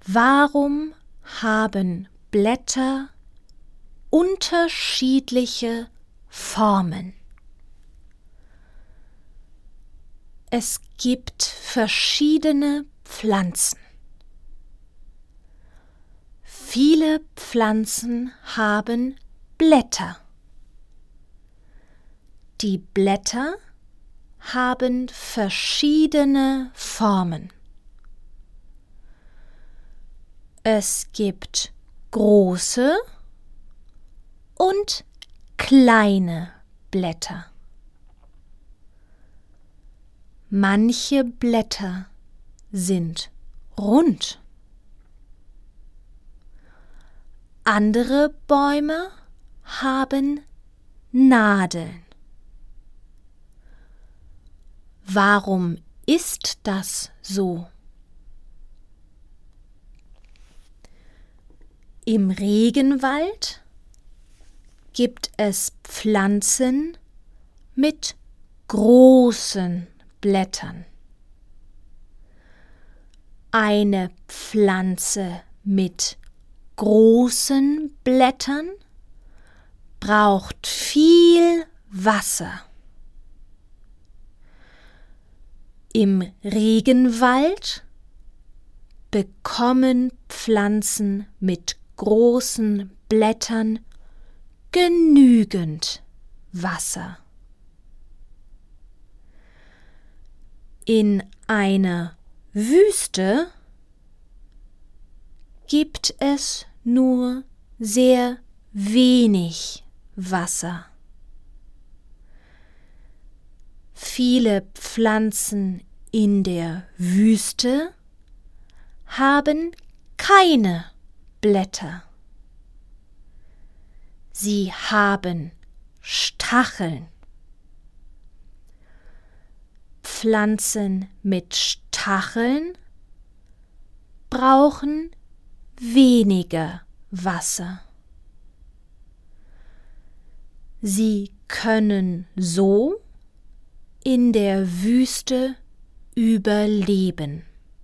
Warum haben Blätter unterschiedliche Formen? Es gibt verschiedene Pflanzen. Viele Pflanzen haben Blätter. Die Blätter haben verschiedene Formen. Es gibt große und kleine Blätter. Manche Blätter sind rund. Andere Bäume haben Nadeln. Warum ist das so? Im Regenwald gibt es Pflanzen mit großen Blättern. Eine Pflanze mit großen Blättern braucht viel Wasser. Im Regenwald bekommen Pflanzen mit großen Blättern genügend Wasser. In einer Wüste gibt es nur sehr wenig Wasser. Viele Pflanzen in der Wüste haben keine Blätter. Sie haben Stacheln. Pflanzen mit Stacheln brauchen weniger Wasser. Sie können so in der Wüste überleben.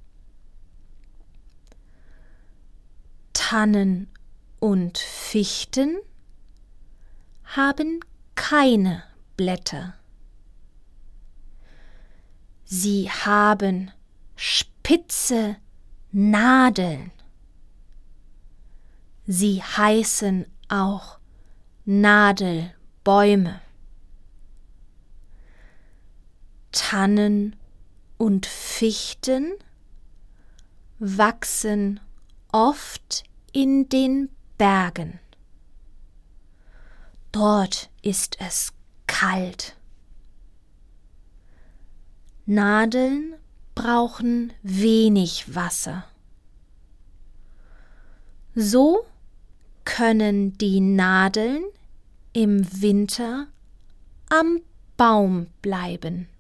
Tannen und Fichten haben keine Blätter. Sie haben spitze Nadeln. Sie heißen auch Nadelbäume. Tannen und Fichten wachsen oft in den Bergen. Dort ist es kalt. Nadeln brauchen wenig Wasser. So können die Nadeln im Winter am Baum bleiben.